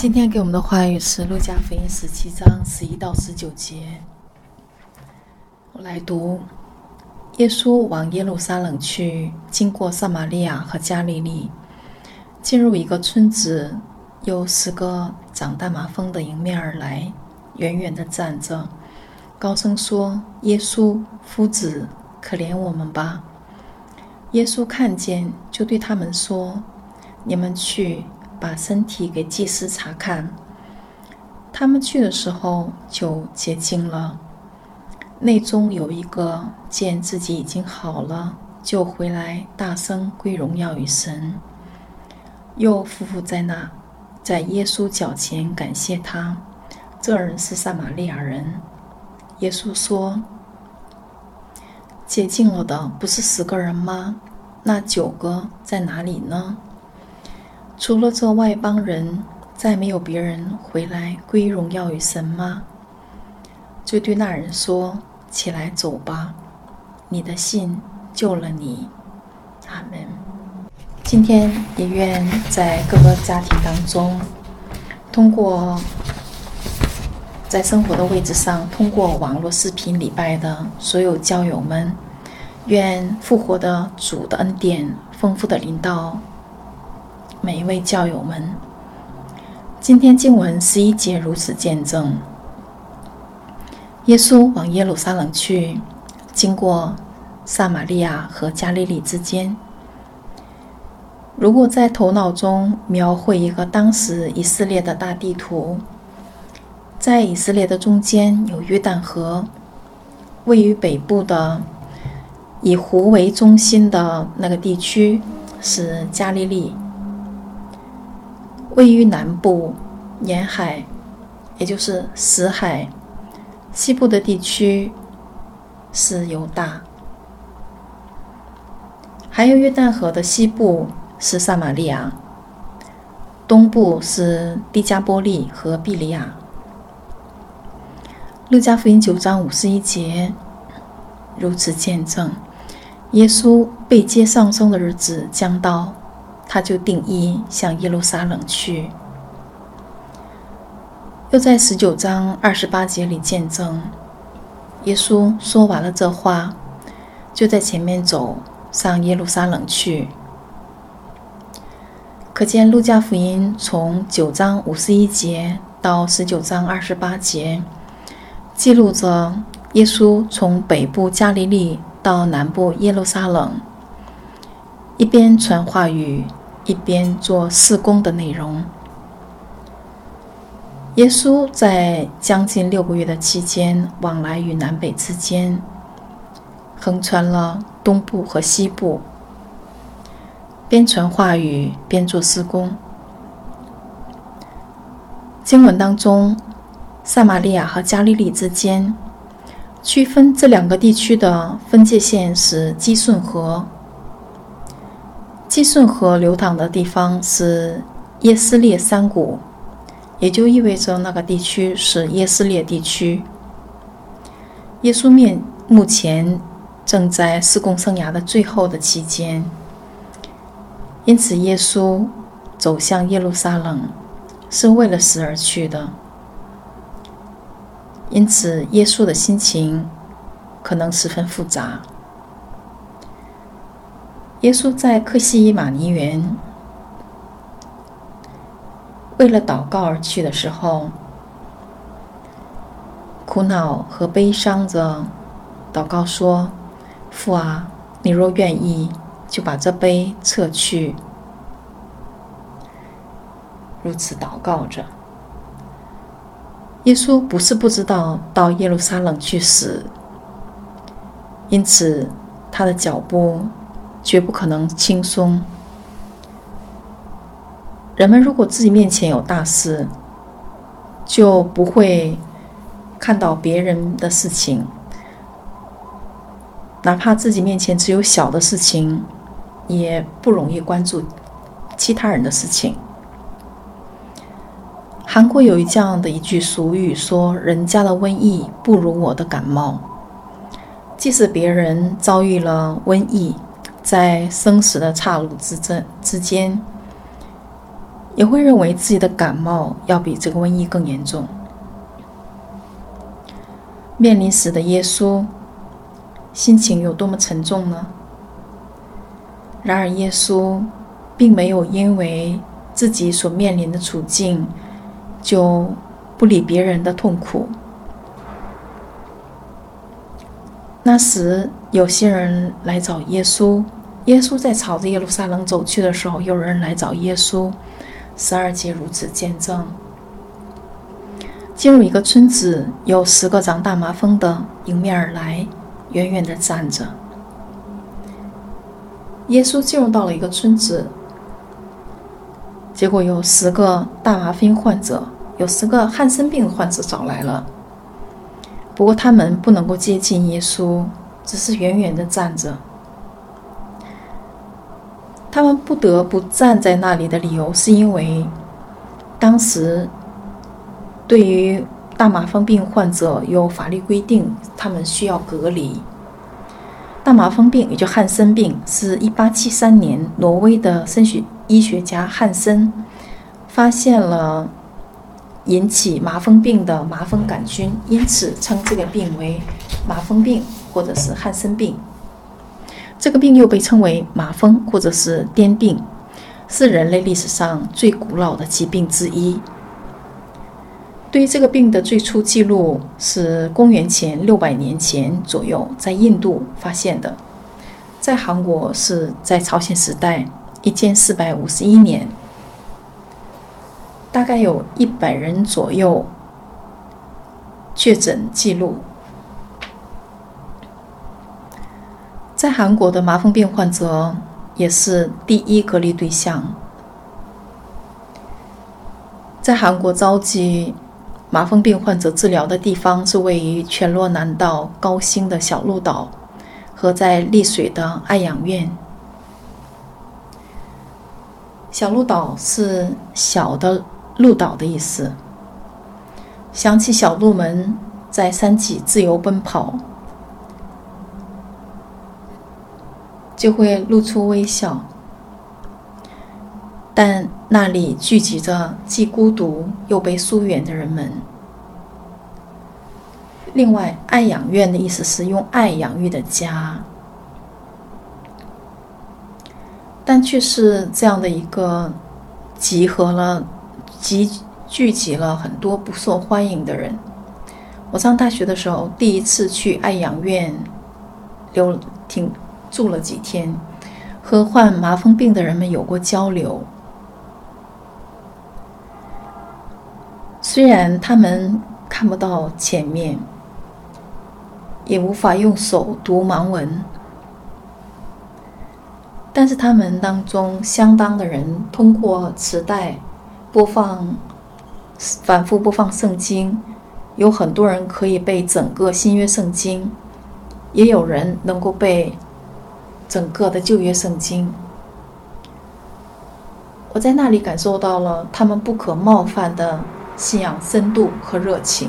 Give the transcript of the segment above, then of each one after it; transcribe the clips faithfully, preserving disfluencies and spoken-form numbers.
今天给我们的话语是路加福音十七章十一到十九节。我来读：耶稣往耶路撒冷去，经过撒玛利亚和加利利，进入一个村子，有十个长大麻风的迎面而来，远远地站着，高声说：耶稣，夫子，可怜我们吧。耶稣看见，就对他们说：你们去把身体给祭司查看。他们去的时候就洁净了。内中有一个见自己已经好了，就回来大声归荣耀于神，又俯伏在那，在耶稣脚前感谢他。这人是撒玛利亚人。耶稣说：洁净了的不是十个人吗？那九个在哪里呢？除了这外邦人，再没有别人回来归荣耀于神吗？就对那人说：起来走吧，你的信救了你。阿们。今天也愿在各个家庭当中，通过在生活的位置上，通过网络视频礼拜的所有教友们，愿复活的主的恩典丰富的临到每一位教友们。今天经文十一节如此见证：耶稣往耶路撒冷去，经过撒玛利亚和加利利之间。如果在头脑中描绘一个当时以色列的大地图，在以色列的中间有约旦河，位于北部的以湖为中心的那个地区是加利利，位于南部沿海，也就是死海，西部的地区是犹大，还有约旦河的西部是撒玛利亚，东部是低加波利和比利亚。路加福音九章五十一节如此见证：耶稣被接上升的日子将到，他就定义向耶路撒冷去。又在十九章二十八节里见证，耶稣说完了这话，就在前面走上耶路撒冷去。可见路加福音从九章五十一节到十九章二十八节，记录着耶稣从北部加利利到南部耶路撒冷，一边传话语，一边做事工的内容。耶稣在将近六个月的期间，往来于南北之间，横穿了东部和西部，边传话语边做事工。经文当中，撒玛利亚和加利利之间，区分这两个地区的分界线是基顺河。基顺河流淌的地方是耶斯列山谷，也就意味着那个地区是耶斯列地区。耶稣面目前正在事工生涯的最后的期间，因此耶稣走向耶路撒冷是为了死而去的。因此耶稣的心情可能十分复杂。耶稣在客西马尼园为了祷告而去的时候，苦恼和悲伤着祷告说：父啊，你若愿意，就把这杯撤去。如此祷告着。耶稣不是不知道到耶路撒冷去死，因此他的脚步绝不可能轻松。人们如果自己面前有大事，就不会看到别人的事情，哪怕自己面前只有小的事情，也不容易关注其他人的事情。韩国有这样的一句俗语说：人家的瘟疫不如我的感冒。即使别人遭遇了瘟疫，在生死的岔路之之间， 也会认为自己的感冒要比这个瘟疫更严重。面临死的耶稣，心情有多么沉重呢？然而耶稣并没有因为自己所面临的处境就不理别人的痛苦。那时有些人来找耶稣，耶稣在朝着耶路撒冷走去的时候，有人来找耶稣。十二节如此见证。进入一个村子，有十个长大麻风的迎面而来，远远地站着。耶稣进入到了一个村子，结果有十个大麻风患者，有十个汉森病患者找来了。不过他们不能够接近耶稣，只是远远地站着。他们不得不站在那里的理由，是因为当时对于大麻风病患者有法律规定，他们需要隔离。大麻风病也就汉森病，是一八七三年挪威的生学医学家汉森发现了引起麻风病的麻风杆菌，因此称这个病为麻风病或者是汉森病。这个病又被称为麻风或者是癫病，是人类历史上最古老的疾病之一。对于这个病的最初记录是公元前六百年前左右在印度发现的，在韩国是在朝鲜时代一千四百五十一年，大概有一百人左右确诊记录。在韩国的麻风病患者也是第一隔离对象。在韩国召集麻风病患者治疗的地方是位于全罗南道高兴的小鹿岛和在丽水的爱养院。小鹿岛是小的鹿岛的意思，想起小鹿们在山脊自由奔跑，就会露出微笑。但那里聚集着既孤独又被疏远的人们。另外，爱养院的意思是用爱养育的家，但却是这样的一个集合了集聚集了很多不受欢迎的人。我上大学的时候第一次去爱养院留停住了几天，和患麻风病的人们有过交流。虽然他们看不到前面，也无法用手读盲文，但是他们当中相当的人通过磁带播放反复播放圣经，有很多人可以背整个新约圣经，也有人能够背整个的旧约圣经。我在那里感受到了他们不可冒犯的信仰深度和热情。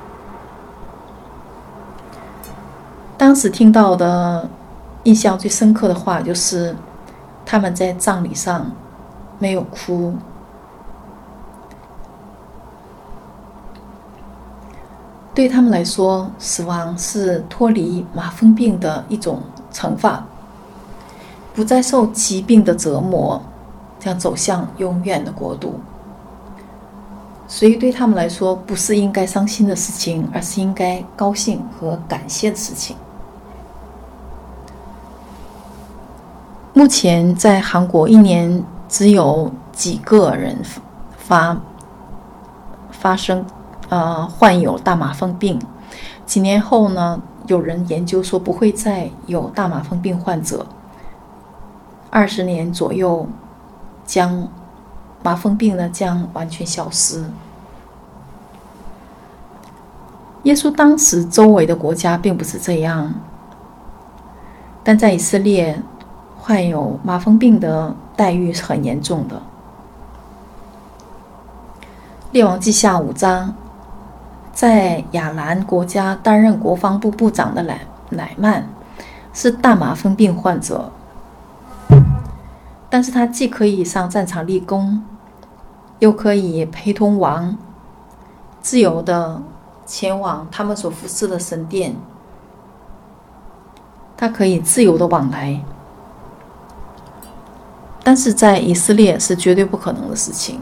当时听到的印象最深刻的话就是他们在葬礼上没有哭。对他们来说，死亡是脱离麻风病的一种惩罚，不再受疾病的折磨，将走向永远的国度。所以对他们来说，不是应该伤心的事情，而是应该高兴和感谢的事情。目前在韩国一年只有几个人发发生呃患有大麻风病，几年后呢，有人研究说不会再有大麻风病患者，二十年左右将麻风病呢将完全消失。耶稣当时周围的国家并不是这样，但在以色列患有麻风病的待遇是很严重的。列王记下五章，在亚兰国家担任国防部部长的乃乃曼是大麻风病患者，但是他既可以上战场立功， 又可以陪同王自由的前往他们所服侍的神殿，他可以自由的往来。但是在以色列是绝对不可能的事情。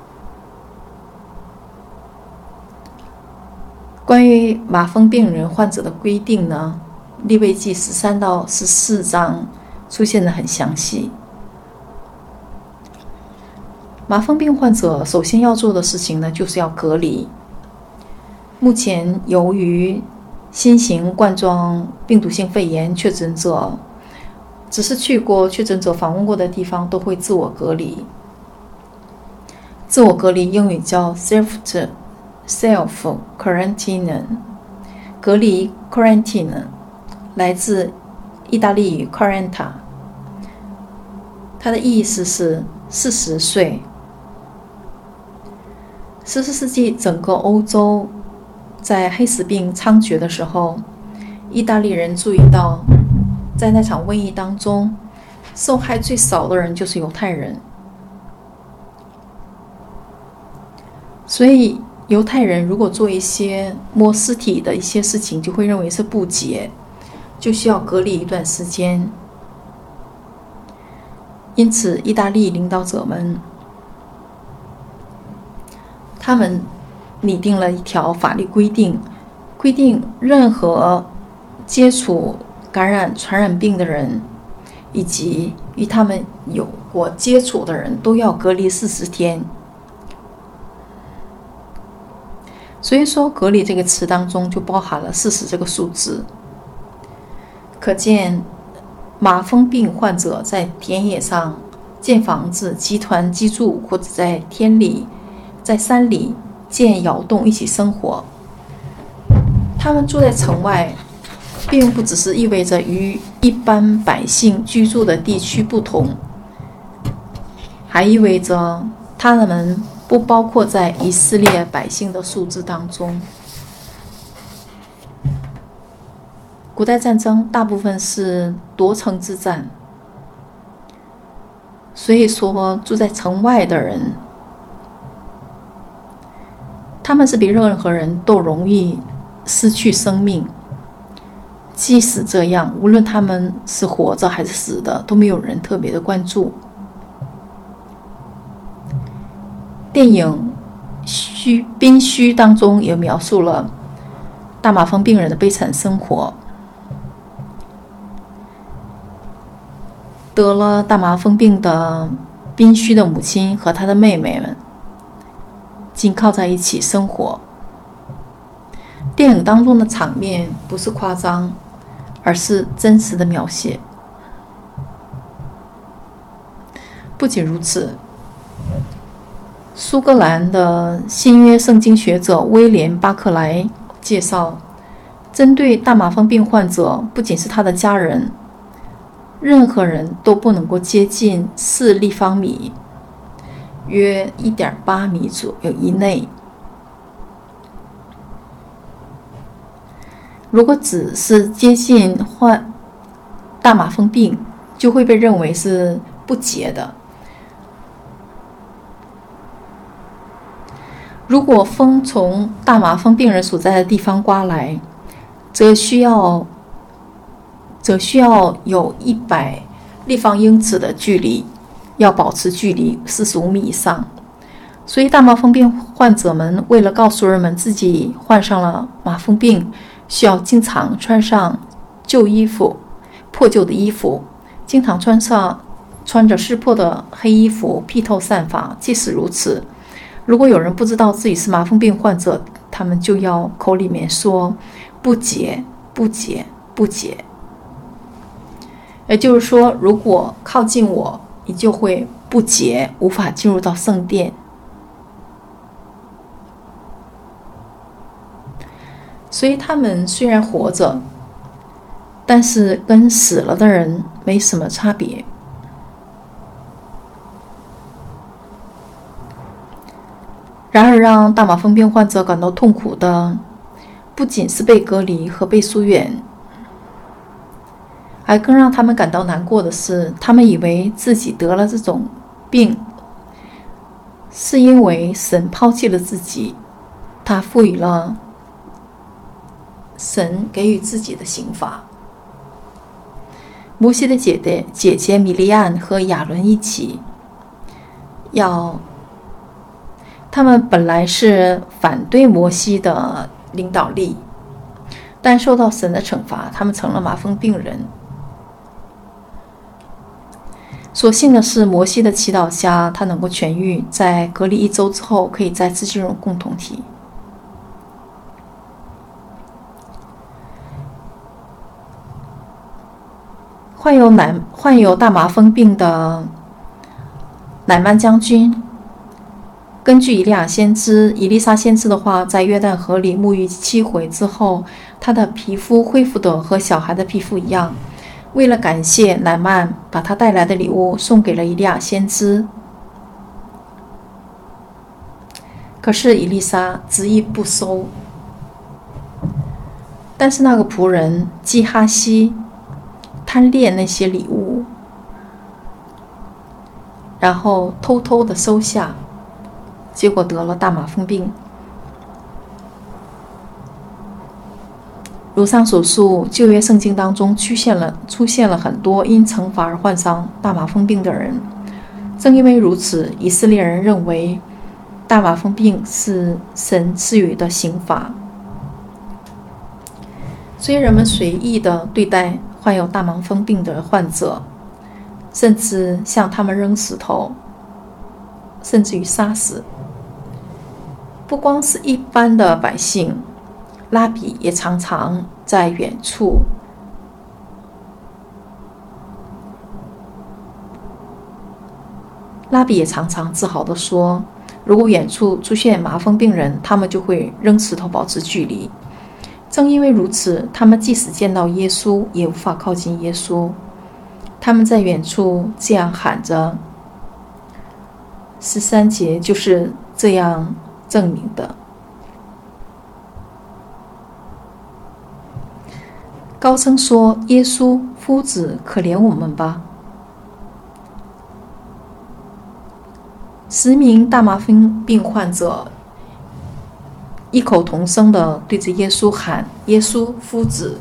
关于麻风病人患者的规定呢，利未记十三到十四章出现得很详细。麻风病患者首先要做的事情呢，就是要隔离。目前由于新型冠状病毒性肺炎确诊者，只是去过确诊者访问过的地方都会自我隔离。自我隔离英语叫 self self quarantine， 隔离 quarantine 来自意大利语 quaranta， 它的意思是四十岁。十四世纪整个欧洲在黑死病猖獗的时候，意大利人注意到在那场瘟疫当中受害最少的人就是犹太人，所以犹太人如果做一些摸尸体的一些事情，就会认为是不洁，就需要隔离一段时间。因此意大利领导者们他们拟定了一条法律规定，规定任何接触感染传染病的人以及与他们有过接触的人都要隔离四十天。所以说隔离这个词当中就包含了四十这个数字，可见麻风病患者在田野上建房子集团居住，或者在田里在山里建窑洞一起生活。他们住在城外并不只是意味着与一般百姓居住的地区不同，还意味着他们不包括在以色列百姓的数字当中。古代战争大部分是夺城之战，所以说住在城外的人，他们是比任何人都容易失去生命。即使这样，无论他们是活着还是死的，都没有人特别的关注。电影《宾虚》当中也描述了大麻风病人的悲惨生活。得了大麻风病的宾虚的母亲和他的妹妹们紧靠在一起生活。电影当中的场面不是夸张，而是真实的描写。不仅如此，苏格兰的新约圣经学者威廉·巴克莱介绍，针对大麻风病患者，不仅是他的家人，任何人都不能够接近四立方米，约 一点八米左右以内。如果只是接近患大麻风病，就会被认为是不洁的。如果风从大麻风病人所在的地方刮来，则需要则需要有一百立方英尺的距离，要保持距离四十五米以上。所以大麻风病患者们为了告诉人们自己患上了麻风病，需要经常穿上旧衣服、破旧的衣服，经常穿上穿着湿破的黑衣服，披头散发。即使如此，如果有人不知道自己是麻风病患者，他们就要口里面说不洁不洁不洁。也就是说，如果靠近我，你就会不洁，无法进入到圣殿。所以他们虽然活着，但是跟死了的人没什么差别。然而让大麻风病患者感到痛苦的，不仅是被隔离和被疏远，而更让他们感到难过的是，他们以为自己得了这种病， 是因为神抛弃了自己，他赋予了神给予自己的刑罚。摩西的姐姐姐姐米利暗和亚伦一起，要他们本来是反对摩西的领导力，但受到神的惩罚，他们成了麻风病人。所幸的是，摩西的祈祷下，他能够痊愈，在隔离一周之后，可以再次进入共同体。患有乃患有大麻风病的乃曼将军，根据以利亚先知、以利沙先知的话，在约旦河里沐浴七回之后，他的皮肤恢复的和小孩的皮肤一样。为了感谢，乃曼把他带来的礼物送给了以利亚先知。可是以利沙执意不收。但是那个仆人基哈西贪恋那些礼物，然后偷偷的收下，结果得了大麻风病。如上所述，旧约圣经当中出现了出现了很多因惩罚而患上大麻风病的人。正因为如此，以色列人认为大麻风病是神赐予的刑罚，所以人们随意的对待患有大麻风病的患者，甚至向他们扔石头，甚至于杀死。不光是一般的百姓，拉比也常常在远处拉比也常常自豪地说，如果远处出现麻风病人，他们就会扔石头保持距离。正因为如此，他们即使见到耶稣，也无法靠近耶稣。他们在远处这样喊着，十三节就是这样证明的。高声说，耶稣夫子，可怜我们吧。十名大麻风病患者异口同声地对着耶稣喊，耶稣夫子。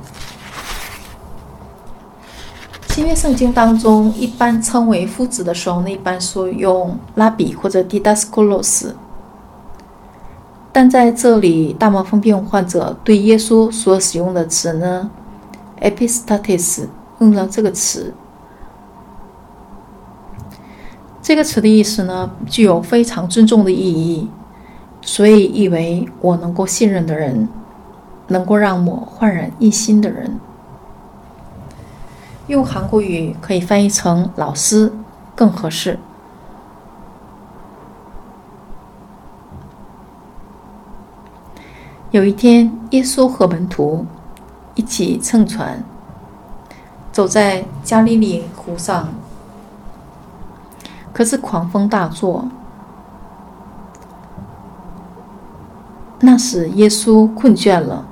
新约圣经当中一般称为夫子的时候呢，一般说用拉比或者 didaskolos， 但在这里大麻风病患者对耶稣所使用的词呢 epistates， 用了这个词。这个词的意思呢，具有非常尊重的意义，所以意为我能够信任的人，能够让我焕然一新的人。用韩国语可以翻译成老师更合适。有一天，耶稣和门徒一起乘船走在加利利湖上，可是狂风大作。那时耶稣困倦了，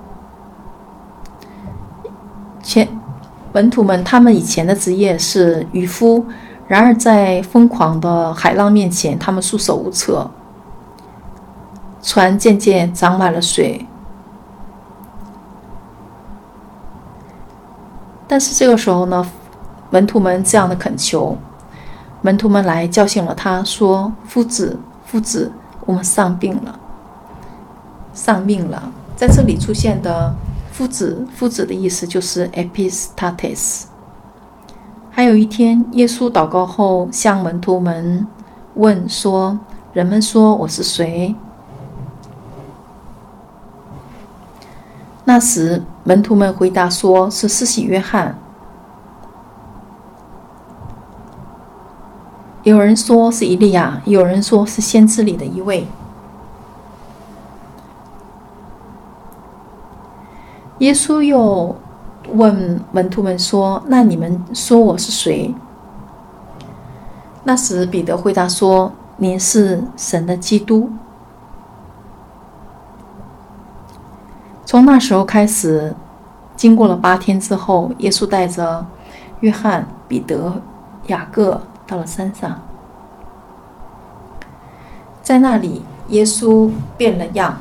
前门徒们他们以前的职业是渔夫，然而在疯狂的海浪面前，他们束手无策。船渐渐长满了水，但是这个时候呢，门徒们这样的恳求，门徒们来叫醒了他，说：夫子，夫子，我们丧病了，丧命了。在这里出现的夫子，夫子的意思就是 epistates。 还有一天，耶稣祷告后向门徒们问说，人们说我是谁？那时门徒们回答说，是施洗约翰。有人说是以利亚，有人说是先知里的一位。耶稣又问门徒们说，那你们说我是谁？那时彼得回答说，您是神的基督。从那时候开始，经过了八天之后，耶稣带着约翰、彼得、雅各到了山上。 在那里，耶稣变了样。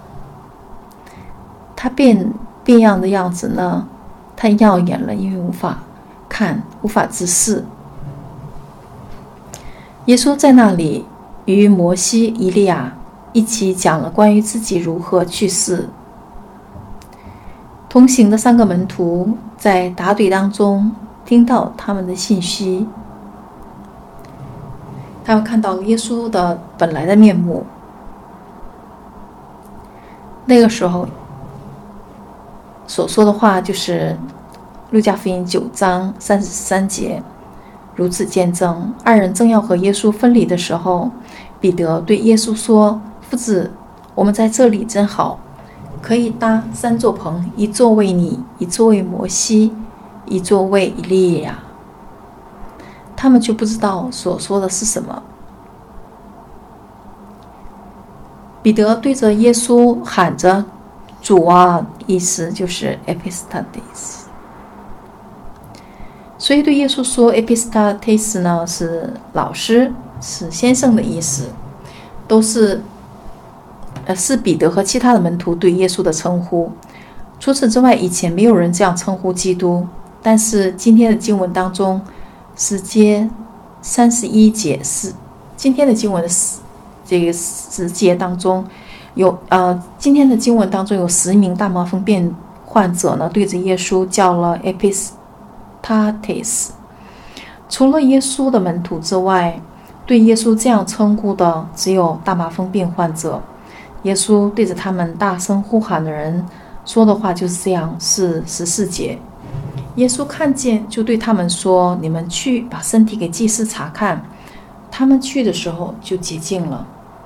他变变样的样子呢，太耀眼了，因为无法看，无法直视。耶稣在那里与摩西、以利亚一起讲了关于自己如何去世。同行的三个门徒在打盹当中听到他们的信息，他们看到了耶稣的本来的面目。那个时候所说的话就是路加福音九章三十三节，如此见证。二人正要和耶稣分离的时候，彼得对耶稣说：夫子，我们在这里真好，可以搭三座棚，一座为你，一座为摩西，一座为以利亚。他们就不知道所说的是什么。彼得对着耶稣喊着：主啊，意思就是 epistates。 所以对耶稣说 epistates 呢，是老师，是先生的意思，都是呃是彼得和其他的门徒对耶稣的称呼。除此之外，以前没有人这样称呼基督，但是今天的经文当中，十节三十一节是今天的经文的这个十节当中有呃，今天的经文当中有十名大麻风病患者呢，对着耶稣叫了 epistates。 除了耶稣的门徒之外，对耶稣这样称呼的只有大麻风病患者。耶稣对着他们大声呼喊的人说的话就是这样，是十四节。耶稣看见，就对他们说：你们去把身体给祭司查看。他们去的时候就洁净了。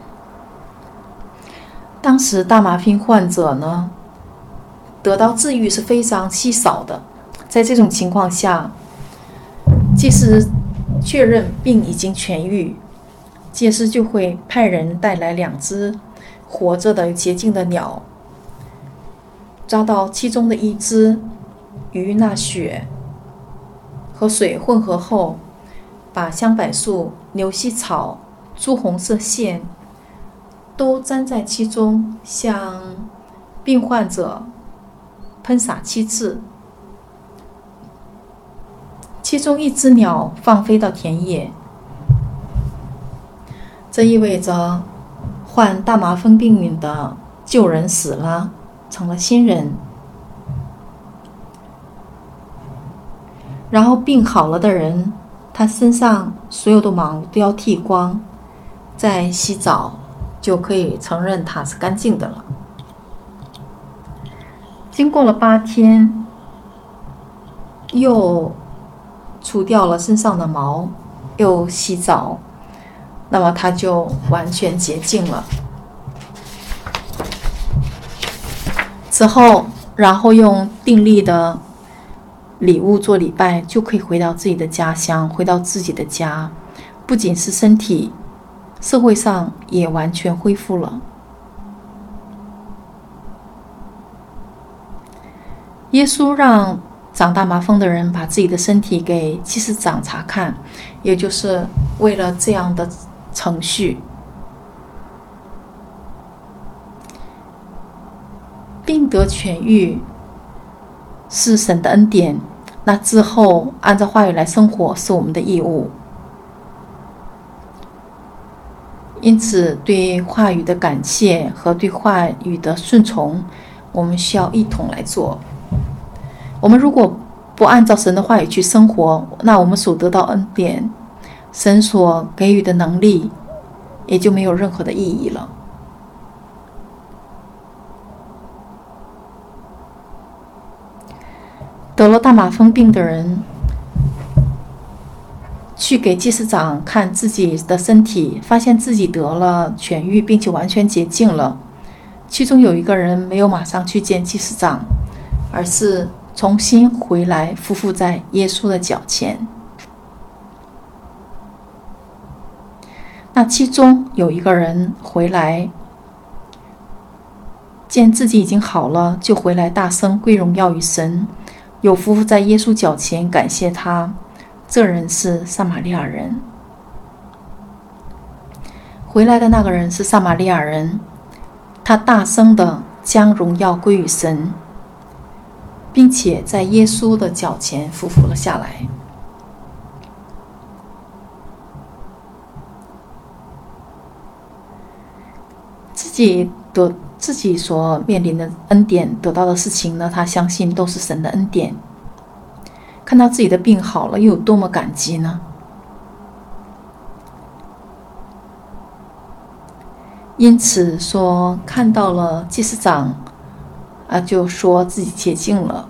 当时大麻风患者呢，得到治愈是非常稀少的。在这种情况下，祭司确认病已经痊愈，祭司就会派人带来两只活着的洁净的鸟，抓到其中的一只，与那血和水混合后，把香柏树、牛膝草、朱红色线都粘在其中，向病患者喷洒七次。其中一只鸟放飞到田野，这意味着患大麻风病的旧人死了，成了新人。然后病好了的人，他身上所有的毛都要剃光，再洗澡，就可以承认他是干净的了。经过了八天，又除掉了身上的毛，又洗澡，那么他就完全洁净了。之后，然后用订立的礼物做礼拜，就可以回到自己的家乡，回到自己的家。不仅是身体，社会上也完全恢复了。耶稣让长大麻风的人把自己的身体给祭司长查看，也就是为了这样的程序。病得痊愈是神的恩典，那之后按照话语来生活是我们的义务。因此对话语的感谢和对话语的顺从，我们需要一同来做。我们如果不按照神的话语去生活，那我们所得到恩典，神所给予的能力也就没有任何的意义了。得了大麻风病的人去给祭司长看自己的身体，发现自己得了痊愈，并且完全洁净了。其中有一个人没有马上去见祭司长，而是重新回来匍匐在耶稣的脚前。那其中有一个人回来见自己已经好了，就回来大声归荣耀于神，有匍匐在耶稣脚前感谢他。这人是撒玛利亚人。 回来的那个人是撒玛利亚人，他大声地将荣耀归于神，并且在耶稣的脚前俯伏了下来。自己得自己所面临的恩典得到的事情呢，他相信都是神的恩典。看到自己的病好了，又有多么感激呢？因此说，看到了祭司长啊，就说自己洁净了。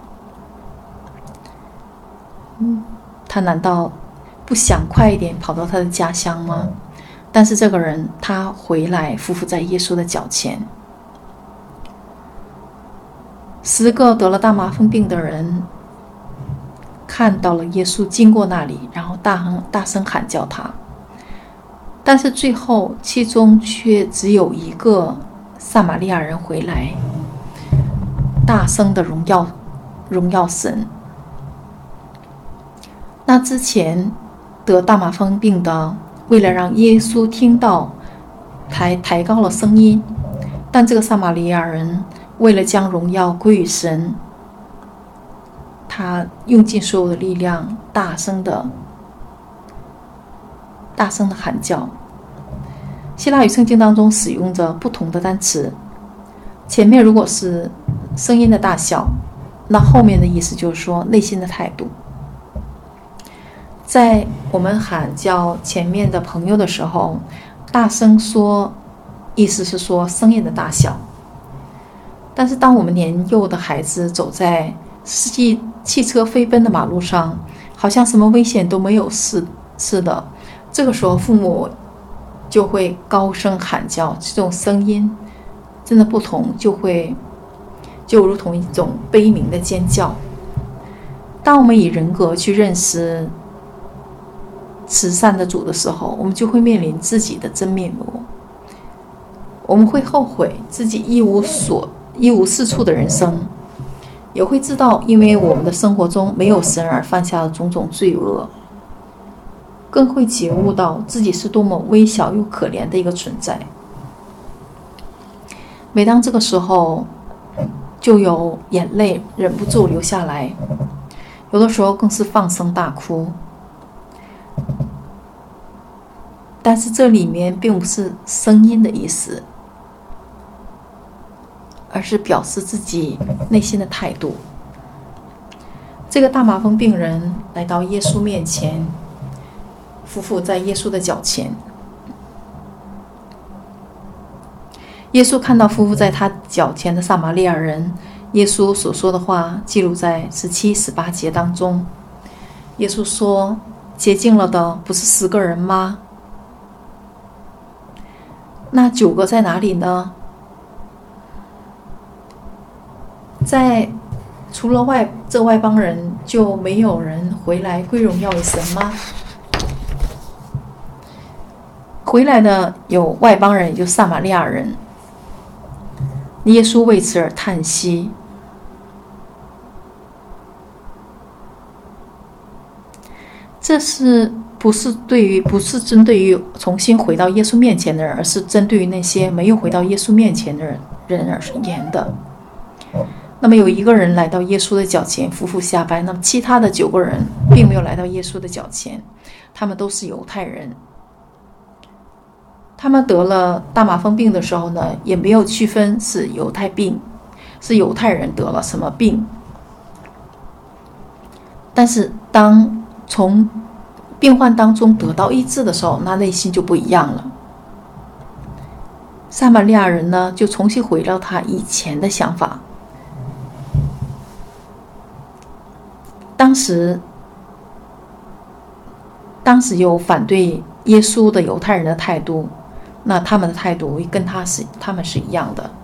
嗯，他难道不想快一点跑到他的家乡吗？但是这个人他回来匍匐在耶稣的脚前。十个得了大麻风病的人看到了耶稣经过那里，然后大声大声喊叫他，但是最后其中却只有一个撒玛利亚人回来，大声的荣耀荣耀神。那之前得大麻风病的，为了让耶稣听到，才抬高了声音，但这个撒玛利亚人为了将荣耀归于神，他用尽所有的力量，大声的大声的喊叫。希腊语圣经当中使用着不同的单词，前面如果是声音的大小，那后面的意思就是说内心的态度。在我们喊叫前面的朋友的时候，大声说意思是说声音的大小，但是当我们年幼的孩子走在司机汽车飞奔的马路上，好像什么危险都没有似似的，这个时候父母就会高声喊叫，这种声音真的不同，就会就如同一种悲鸣的尖叫。当我们以人格去认识慈善的主的时候，我们就会面临自己的真面目，我们会后悔自己一无所一无是处的人生，也会知道因为我们的生活中没有神而犯下的种种罪恶，更会觉悟到自己是多么微小又可怜的一个存在。每当这个时候，就有眼泪忍不住流下来，有的时候更是放声大哭。但是这里面并不是声音的意思，而是表示自己内心的态度。这个大麻风病人来到耶稣面前，匍匐在耶稣的脚前。耶稣看到匍匐在他脚前的撒玛利亚人，耶稣所说的话记录在十七、十八节当中。耶稣说：“洁净了的不是十个人吗？那九个在哪里呢？在除了外这外邦人，就没有人回来归荣耀于神吗？”回来的有外邦人，有撒玛利亚人。耶稣为此而叹息。这是不是对于不是针对于重新回到耶稣面前的人，而是针对于那些没有回到耶稣面前的人人而言的。那么有一个人来到耶稣的脚前匍匐下拜，那么其他的九个人并没有来到耶稣的脚前，他们都是犹太人。他们得了大麻风病的时候呢，也没有区分是犹太病，是犹太人得了什么病。但是当从病患当中得到医治的时候，那内心就不一样了。撒玛利亚人呢，就重新回到他以前的想法。当时，当时有反对耶稣的犹太人的态度，那他们的态度跟他是他们是一样的。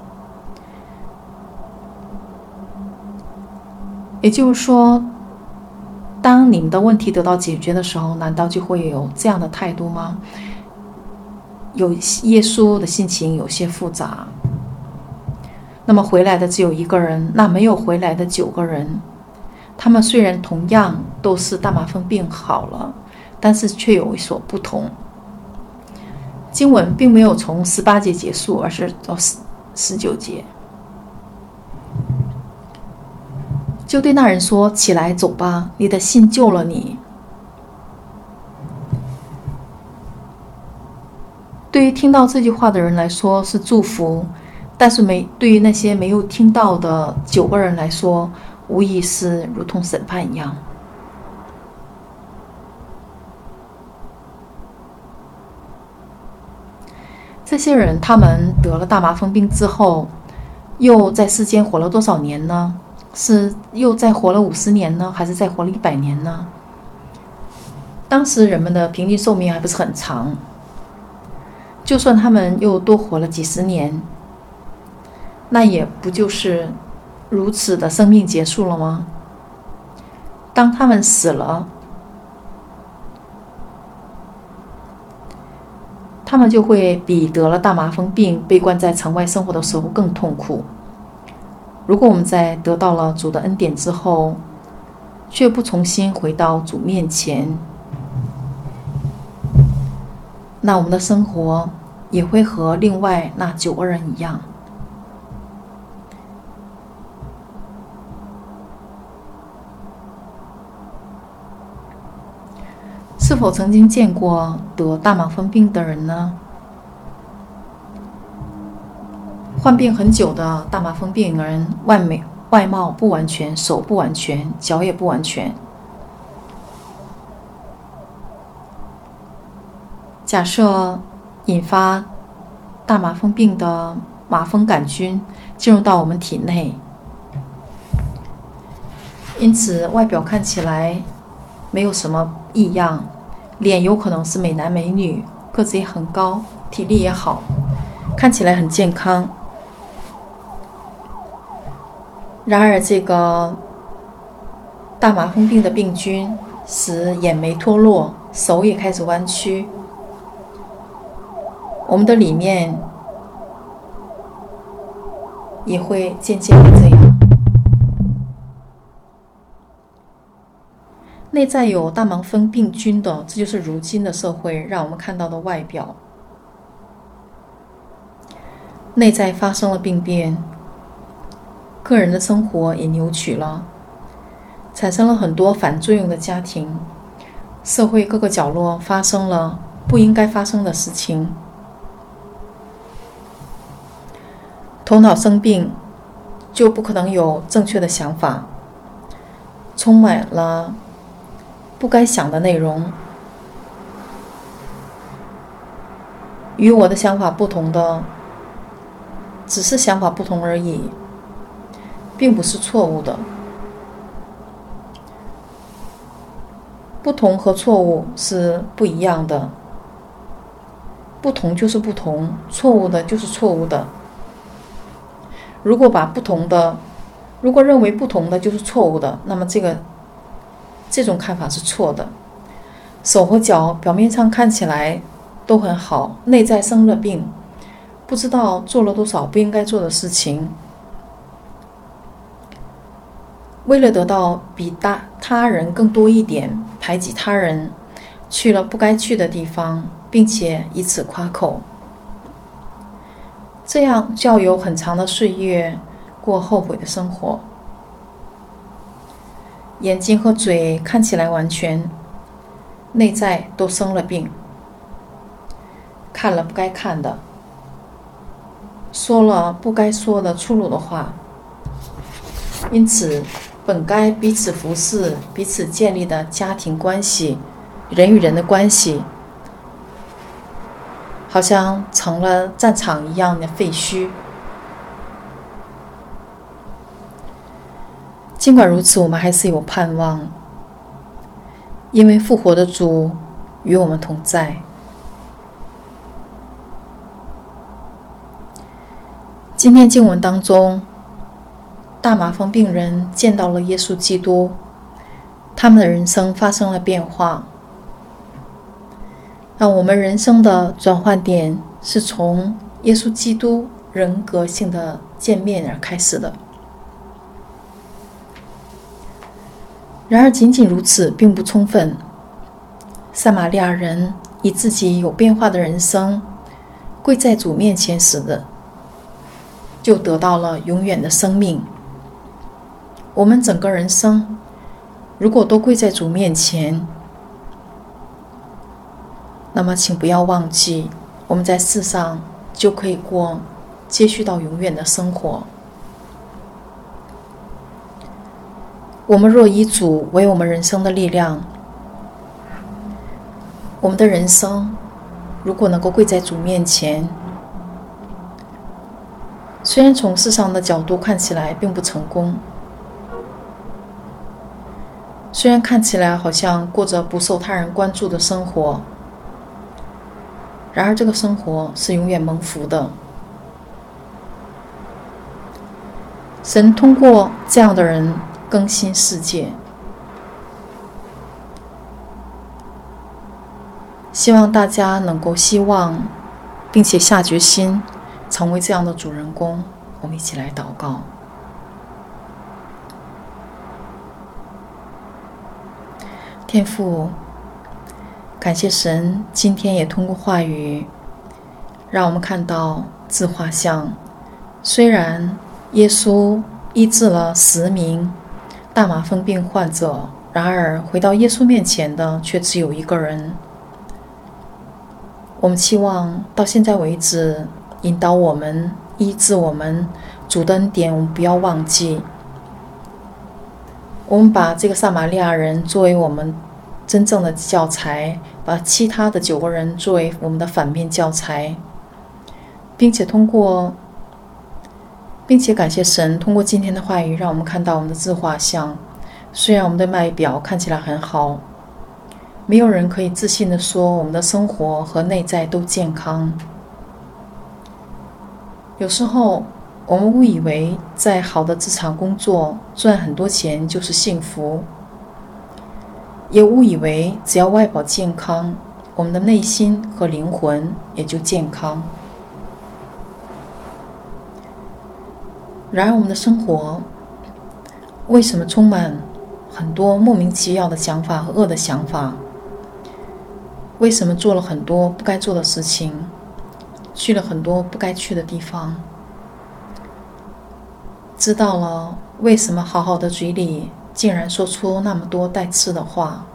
也就是说，当你们的问题得到解决的时候，难道就会有这样的态度吗？有耶稣的心情有些复杂。那么回来的只有一个人，那没有回来的九个人，他们虽然同样都是大麻风病好了，但是却有所不同。 经文并没有从十八节结束，而是到十九节。就对那人说：起来走吧，你的信救了你。对于听到这句话的人来说是祝福，但是没对于那些没有听到的九个人来说，无疑是如同审判一样。这些人他们得了大麻风病之后，又在世间活了多少年呢？是又再活了五十年呢，还是再活了一百年呢？当时人们的平均寿命还不是很长，就算他们又多活了几十年，那也不就是如此的生命结束了吗？当他们死了，他们就会比得了大麻风病被关在城外生活的时候更痛苦。如果我们在得到了主的恩典之后，却不重新回到主面前，那我们的生活也会和另外那九个人一样。是否曾经见过得大麻风病的人呢？患病很久的大麻风病人外美外貌不完全，手不完全，脚也不完全。假设引发大麻风病的麻风杆菌进入到我们体内，因此外表看起来没有什么异样，脸有可能是美男美女，个子也很高，体力也好，看起来很健康。然而这个大麻风病的病菌使眼眉脱落，手也开始弯曲，我们的里面也会渐渐的这样。内在有大麻风病菌的，这就是如今的社会让我们看到的外表。内在发生了病变，个人的生活也扭曲了，产生了很多反作用的家庭，社会各个角落发生了不应该发生的事情。头脑生病，就不可能有正确的想法，充满了不该想的内容。与我的想法不同的，只是想法不同而已，并不是错误的。不同和错误是不一样的，不同就是不同，错误的就是错误的。如果把不同的，如果认为不同的就是错误的，那么这个这种看法是错的。手和脚表面上看起来都很好，内在生了病，不知道做了多少不应该做的事情，为了得到比大他人更多一点，排挤他人，去了不该去的地方，并且以此夸口，这样就要有很长的岁月过后悔的生活。眼睛和嘴看起来完全，内在都生了病，看了不该看的，说了不该说的粗鲁的话，因此本该彼此服侍、彼此建立的家庭关系，人与人的关系，好像成了战场一样的废墟。尽管如此，我们还是有盼望，因为复活的主与我们同在。今天经文当中，大麻风病人见到了耶稣基督，他们的人生发生了变化。让我们人生的转换点是从耶稣基督人格性的见面而开始的。然而仅仅如此并不充分，撒玛利亚人以自己有变化的人生跪在主面前时的，就得到了永远的生命。我们整个人生如果都跪在主面前，那么请不要忘记，我们在世上就可以过接续到永远的生活。我们若以主为我们人生的力量，我们的人生如果能够跪在主面前，虽然从世上的角度看起来并不成功，虽然看起来好像过着不受他人关注的生活，然而这个生活是永远蒙福的。神通过这样的人更新世界，希望大家能够希望并且下决心成为这样的主人公。我们一起来祷告。天父，感谢神今天也通过话语让我们看到自画像。虽然耶稣医治了十名大麻风病患者，然而回到耶稣面前的却只有一个人。我们期望到现在为止引导我们、医治我们，主的恩典我们不要忘记。我们把这个撒玛利亚人作为我们真正的教材，把其他的九个人作为我们的反面教材，并且通过并且感谢神通过今天的话语让我们看到我们的自画像。虽然我们的外表看起来很好，没有人可以自信地说我们的生活和内在都健康。有时候我们误以为在好的职场工作赚很多钱就是幸福，也误以为只要外表健康，我们的内心和灵魂也就健康。然而我们的生活为什么充满很多莫名其妙的想法和恶的想法？为什么做了很多不该做的事情，去了很多不该去的地方？知道了为什么好好的嘴里竟然说出那么多带刺的话？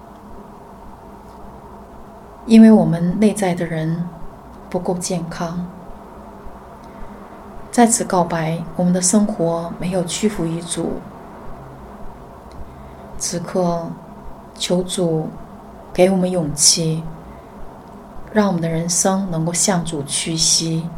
因为我们内在的人不够健康。在此告白，我们的生活没有屈服于主。此刻求主给我们勇气，让我们的人生能够向主屈膝，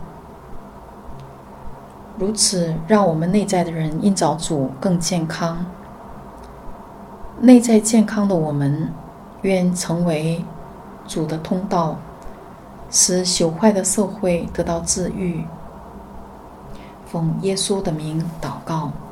如此让我们内在的人因着主更健康。内在健康的我们愿成为主的通道，使朽坏的社会得到治愈。奉耶稣的名祷告。